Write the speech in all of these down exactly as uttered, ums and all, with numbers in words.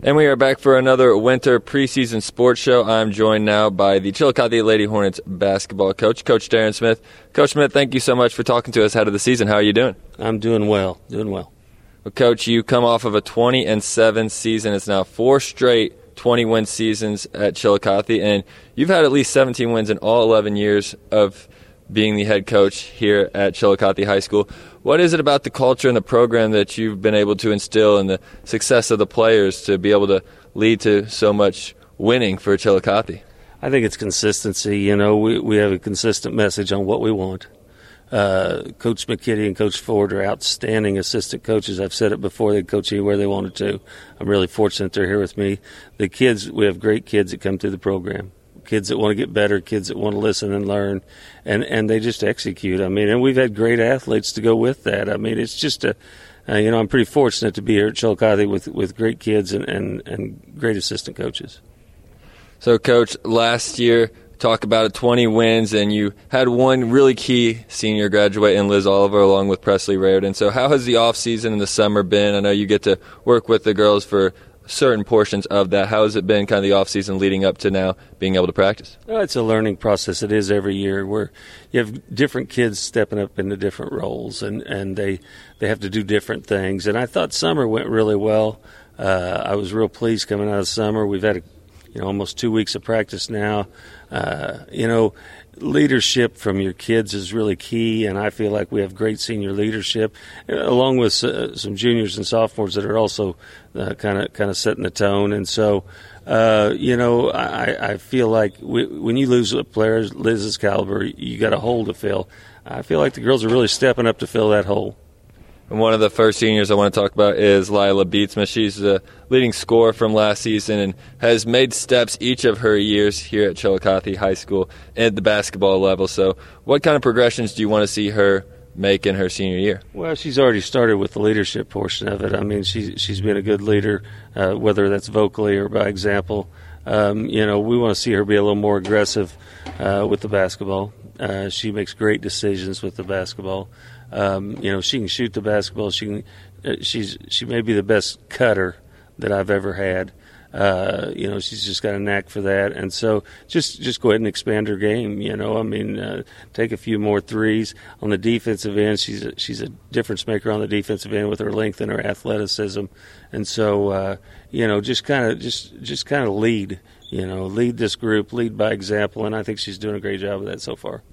And we are back for another winter preseason sports show. I'm joined now by the Chillicothe Lady Hornets basketball coach, Coach Darren Smith. Coach Smith, thank you so much for talking to us ahead of the season. How are you doing? I'm doing well, doing well. Well, Coach, you come off of a twenty and seven season. It's now four straight twenty-win seasons at Chillicothe, and you've had at least seventeen wins in all eleven years of being the head coach here at Chillicothe High School. What is it about the culture and the program that you've been able to instill and the success of the players to be able to lead to so much winning for Chillicothe? I think it's consistency. You know, we, we have a consistent message on what we want. Uh, Coach McKitty and Coach Ford are outstanding assistant coaches. I've said it before, they coach anywhere they wanted to. I'm really fortunate they're here with me. The kids, we have great kids that come through the program. Kids that want to get better, kids that want to listen and learn, and, and they just execute. I mean, and we've had great athletes to go with that. I mean, it's just a, uh, you know, I'm pretty fortunate to be here at Chillicothe with, with great kids and, and, and great assistant coaches. So, Coach, last year, talk about it, twenty wins, and you had one really key senior graduate in Liz Oliver along with Presley Raridan. So how has the offseason and the summer been? I know you get to work with the girls for certain portions of that. How has it been, kind of the off-season leading up to now being able to practice? Well, it's a learning process. It is every year where you have different kids stepping up into different roles, and, and they, they have to do different things. And I thought summer went really well. Uh, I was real pleased coming out of summer. We've had a, you know, almost two weeks of practice now. Uh, you know, leadership from your kids is really key, and I feel like we have great senior leadership, along with uh, some juniors and sophomores that are also kind of kind of setting the tone. And so, uh, you know, I, I feel like we, when you lose a player Liz's caliber, you got a hole to fill. I feel like the girls are really stepping up to fill that hole. And one of the first seniors I want to talk about is Lila Beatsma. She's the leading scorer from last season and has made steps each of her years here at Chillicothe High School at the basketball level. So what kind of progressions do you want to see her make in her senior year? Well, she's already started with the leadership portion of it. I mean, she's, she's been a good leader, uh, whether that's vocally or by example. Um, you know, we want to see her be a little more aggressive uh, with the basketball. Uh, she makes great decisions with the basketball. Um, you know, she can shoot the basketball. She can, uh, she's she may be the best cutter that I've ever had. Uh, you know, she's just got a knack for that. And so just just go ahead and expand her game. You know, I mean, uh, take a few more threes on the defensive end. She's a, she's a difference maker on the defensive end with her length and her athleticism. And so, uh, you know, just kind of just just kind of lead. You know, lead this group, lead by example. And I think she's doing a great job of that so far.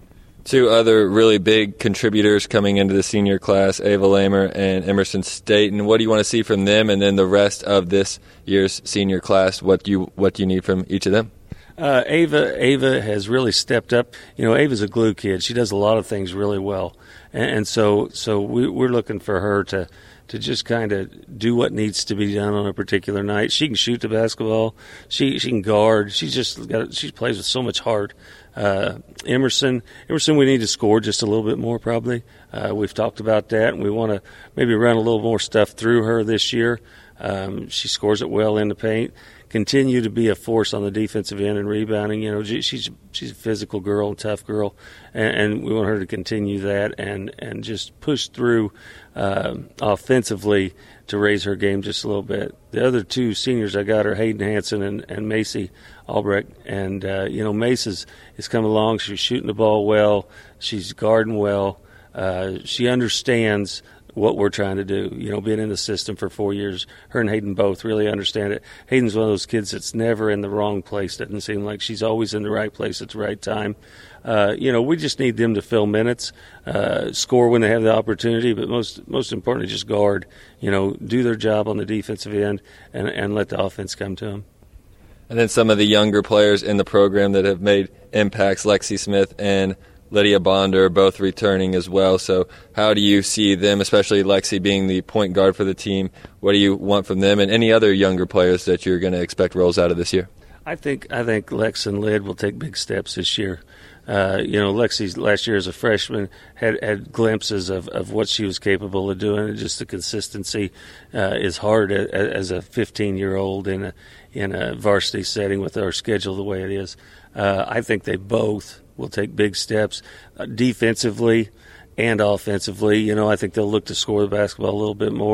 Two other really big contributors coming into the senior class, Ava Lamer and Emerson Staten. What do you want to see from them, and then the rest of this year's senior class? What do you what do you need from each of them? Uh, Ava Ava has really stepped up. You know, Ava's a glue kid. She does a lot of things really well, and, and so so we, we're looking for her to to just kind of do what needs to be done on a particular night. She can shoot the basketball. She she can guard. She's just got she plays with so much heart. Uh, Emerson, Emerson, we need to score just a little bit more probably. Uh, we've talked about that, and we want to maybe run a little more stuff through her this year. Um, she scores it well in the paint. Continue to be a force on the defensive end and rebounding. You know, she's she's a physical girl and tough girl, and, and we want her to continue that and, and just push through uh, offensively to raise her game just a little bit. The other two seniors I got are Hayden Hansen and, and Macy Albrecht, and uh, you know, Mace is, is coming along. She's shooting the ball well. She's guarding well. Uh, she understands what we're trying to do. You know, being in the system for four years, her and Hayden both really understand it. Hayden's one of those kids that's never in the wrong place. Doesn't seem like she's always in the right place at the right time. Uh, you know, we just need them to fill minutes, uh, score when they have the opportunity, but most most importantly, just guard. You know, do their job on the defensive end and, and let the offense come to them. And then some of the younger players in the program that have made impacts, Lexi Smith and Lydia Bonder, both returning as well. So how do you see them, especially Lexi being the point guard for the team? What do you want from them and any other younger players that you're going to expect roles out of this year? I think I think Lex and Lyd will take big steps this year. Uh, you know, Lexi last year as a freshman had, had glimpses of, of what she was capable of doing. And just the consistency uh, is hard as a fifteen-year-old in a in a varsity setting with our schedule the way it is. Uh, I think they both will take big steps uh, defensively and offensively. You know, I think they'll look to score the basketball a little bit more.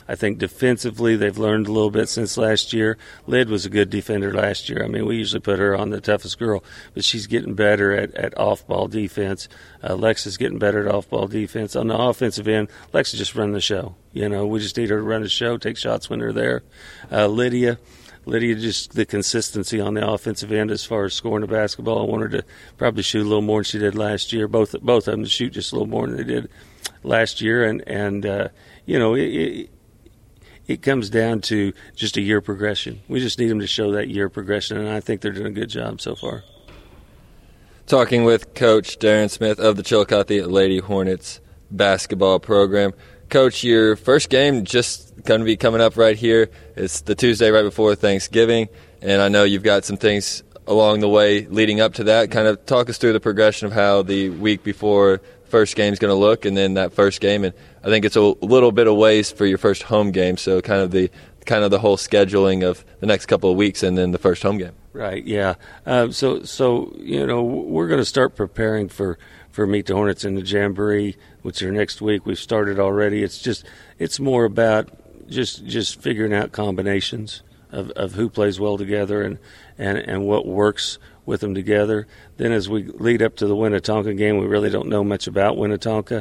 I think defensively they've learned a little bit since last year. Lyd was a good defender last year. I mean, we usually put her on the toughest girl, but she's getting better at, at off-ball defense. Uh, Lex is getting better at off-ball defense. On the offensive end, Lex is just running the show. You know, we just need her to run the show, take shots when they're there. Uh, Lydia, Lydia, just the consistency on the offensive end as far as scoring the basketball. I want her to probably shoot a little more than she did last year. Both both of them to shoot just a little more than they did last year. And, and uh, you know, it, it, it comes down to just a year progression. We just need them to show that year progression, and I think they're doing a good job so far. Talking with Coach Darren Smith of the Chillicothe Lady Hornets basketball program. Coach, your first game just going to be coming up right here. It's the Tuesday right before Thanksgiving, and I know you've got some things along the way leading up to that. Kind of talk us through the progression of how the week before first game is going to look, and then that first game. And I think it's a little bit of ways for your first home game, so kind of the kind of the whole scheduling of the next couple of weeks and then the first home game. Right, yeah. Uh, so, so you know, we're going to start preparing for, for Meet the Hornets in the Jamboree, which are next week. We've started already. It's just it's more about just just figuring out combinations of, of who plays well together and, and, and what works with them together. Then as we lead up to the Winnetonka game, we really don't know much about Winnetonka.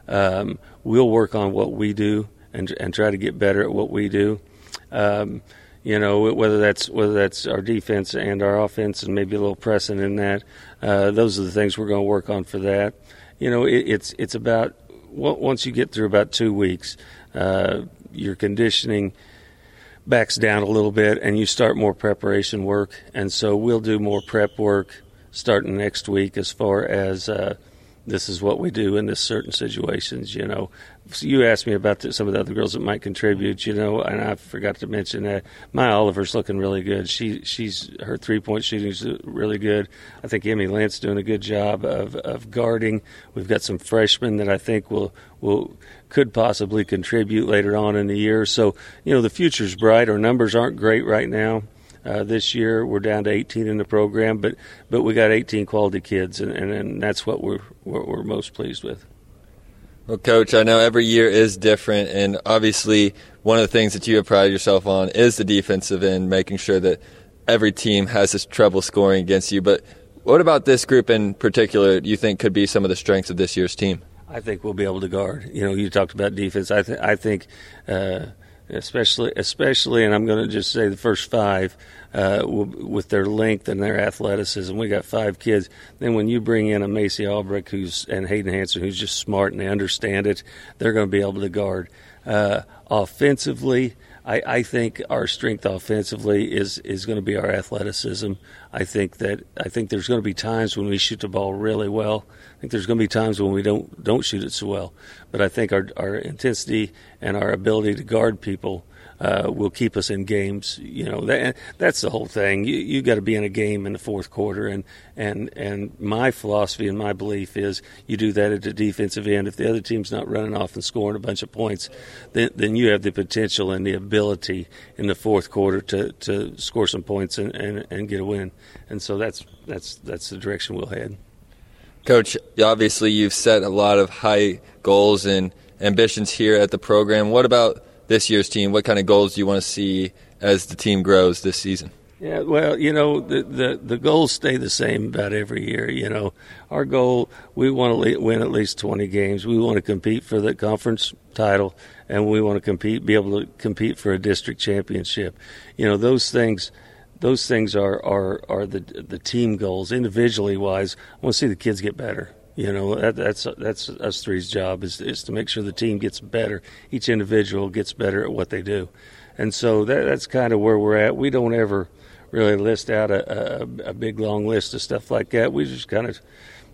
Um, we'll work on what we do and and try to get better at what we do. Um, you know, whether that's whether that's our defense and our offense, and maybe a little pressing in that. Uh, those are the things we're going to work on for that. You know, it, it's it's about once you get through about two weeks, uh, your conditioning backs down a little bit, and you start more preparation work. And so we'll do more prep work starting next week as far as uh, this is what we do in this certain situations, you know. So you asked me about the, some of the other girls that might contribute, you know, and I forgot to mention that Maya Oliver's looking really good. She she's her three-point shooting is really good. I think Emmy Lance doing a good job of, of guarding. We've got some freshmen that I think will will could possibly contribute later on in the year. So, you know, the future's bright. Our numbers aren't great right now. Uh, this year we're down to eighteen in the program, but but we got eighteen quality kids, and, and, and that's what we're, what we're most pleased with. Well, Coach, I know every year is different, and obviously one of the things that you have prided yourself on is the defensive end, making sure that every team has this trouble scoring against you. But what about this group in particular do you think could be some of the strengths of this year's team? I think we'll be able to guard. You know, you talked about defense. I, th- I think uh, especially, especially, and I'm going to just say the first five, uh, with their length and their athleticism. We got five kids. Then when you bring in a Macy Albrecht who's and Hayden Hanson who's just smart and they understand it, they're going to be able to guard. Uh, offensively, I, I think our strength offensively is, is going to be our athleticism. I think that I think there's going to be times when we shoot the ball really well. I think there's going to be times when we don't don't shoot it so well. But I think our our intensity and our ability to guard people uh, will keep us in games. You know, that, that's the whole thing. You you got to be in a game in the fourth quarter, and and and my philosophy and my belief is you do that at the defensive end. If the other team's not running off and scoring a bunch of points, then then you have the potential and the ability in the fourth quarter to, to score some points and, and, and get a win. And so that's that's that's the direction we'll head. Coach, obviously you've set a lot of high goals and ambitions here at the program. What about this year's team? What kind of goals do you want to see as the team grows this season? Yeah, well, you know, the, the, the goals stay the same about every year. You know, our goal, we want to win at least twenty games. We want to compete for the conference title, and we want to compete, be able to compete for a district championship. You know, those things, those things are, are, are the the team goals. Individually wise, I want to see the kids get better. You know, that, that's that's us three's job is is to make sure the team gets better. Each individual gets better at what they do, and so that that's kind of where we're at. We don't ever really list out a, a, a big long list of stuff like that. We just kind of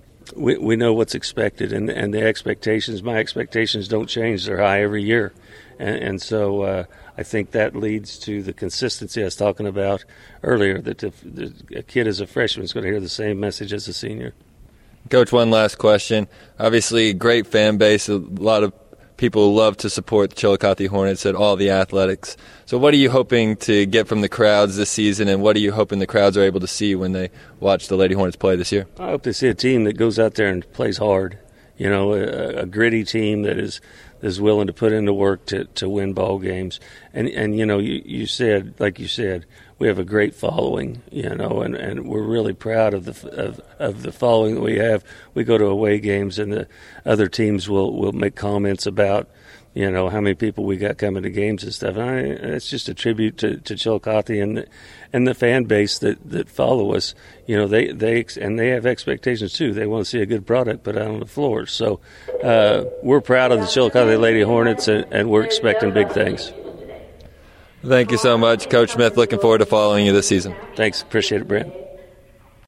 we we know what's expected, and and the expectations. My expectations don't change; they're high every year, and, and so uh, I think that leads to the consistency I was talking about earlier. That the, the, a kid as a freshman is going to hear the same message as a senior. Coach, one last question. Obviously, great fan base. A lot of people love to support the Chillicothe Hornets at all the athletics. So what are you hoping to get from the crowds this season, and what are you hoping the crowds are able to see when they watch the Lady Hornets play this year? I hope they see a team that goes out there and plays hard. You know, a, a gritty team that is that's willing to put in the work to, to win ball games. And and you know, you, you said, like you said, we have a great following, you know, and, and we're really proud of the of, of the following that we have. We go to away games, and the other teams will, will make comments about, you know, how many people we got coming to games and stuff. And I, it's just a tribute to, to Chillicothe and the, and the fan base that, that follow us. You know, they, they and they have expectations too. They want to see a good product put out on the floor. So uh, we're proud of the Chillicothe Lady Hornets, and, and we're expecting big things. Thank you so much, Coach Smith. Looking forward to following you this season. Thanks. Appreciate it, Brent.